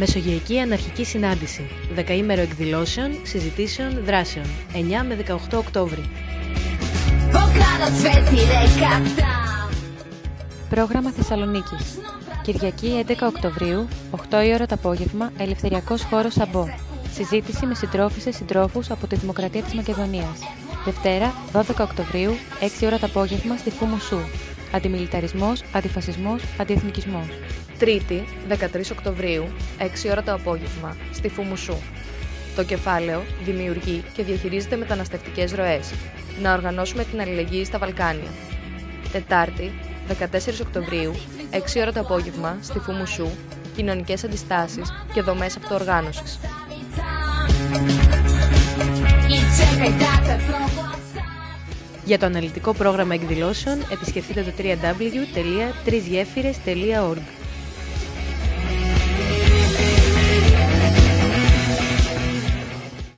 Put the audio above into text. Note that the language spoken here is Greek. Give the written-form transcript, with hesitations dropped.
Μεσογειακή Αναρχική Συνάντηση. Δεκαήμερο εκδηλώσεων, συζητήσεων, δράσεων. 9 με 18 Οκτώβρη. Πρόγραμμα Θεσσαλονίκης. Κυριακή 11 Οκτωβρίου, 8 η ώρα το απόγευμα, Ελευθεριακός χώρος Σαμπό. Συζήτηση με συντρόφισσες συντρόφους από τη Δημοκρατία της Μακεδονίας. Δευτέρα 12 Οκτωβρίου, 6 η ώρα το απόγευμα, στη Φούμουσού. Αντιμιλιταρισμός, αντιφασισμός, αντιεθνικισμός. Τρίτη 13 Οκτωβρίου, 6 η ώρα το απόγευμα, στη Φούμουσού. Το κεφάλαιο δημιουργεί και διαχειρίζεται μεταναστευτικές ροές. Να οργανώσουμε την αλληλεγγύη στα Βαλκάνια. Τετάρτη 14 Οκτωβρίου, 6 η ώρα το απόγευμα, στη Φούμουσού, κοινωνικές αντιστάσεις και δομές αυτοοργάνωσης. Για το αναλυτικό πρόγραμμα εκδηλώσεων επισκεφτείτε το www.trisgefires.org.